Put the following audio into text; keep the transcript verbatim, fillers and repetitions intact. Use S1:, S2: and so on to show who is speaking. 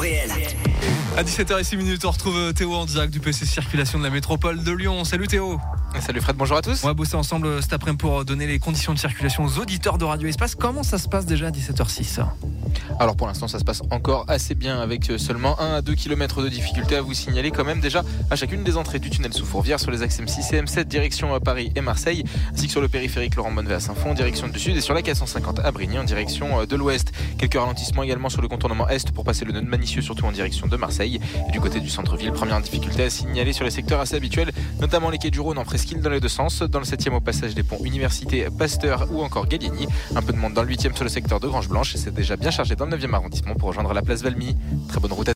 S1: réel.
S2: À dix-sept heures six, on retrouve Théo en direct du P C Circulation de la métropole de Lyon. Salut Théo.
S3: Salut Fred, bonjour à tous.
S2: On va bosser ensemble cet après-midi pour donner les conditions de circulation aux auditeurs de Radio Espace. Comment ça se passe déjà à dix-sept heures six ?
S3: Alors pour l'instant ça se passe encore assez bien avec seulement un à deux kilomètres de difficulté à vous signaler quand même déjà à chacune des entrées du tunnel sous Fourvière sur les axes M six et M sept direction Paris et Marseille, ainsi que sur le périphérique Laurent Bonnevet à Saint-Fond direction du sud et sur la quatre cent cinquante à Brigny en direction de l'ouest. Quelques ralentissements également sur le contournement est pour passer le nœud de Manicieux surtout en direction de Marseille. Et du côté du centre-ville, première difficulté à signaler sur les secteurs assez habituels, notamment les quais du Rhône en presqu'île dans les deux sens, dans le septième au passage des ponts Université, Pasteur ou encore Gallieni. Un peu de monde dans le huitième sur le secteur de Grange Blanche et c'est déjà bien chargé dans le neuvième arrondissement pour rejoindre la place Valmy. Très bonne route à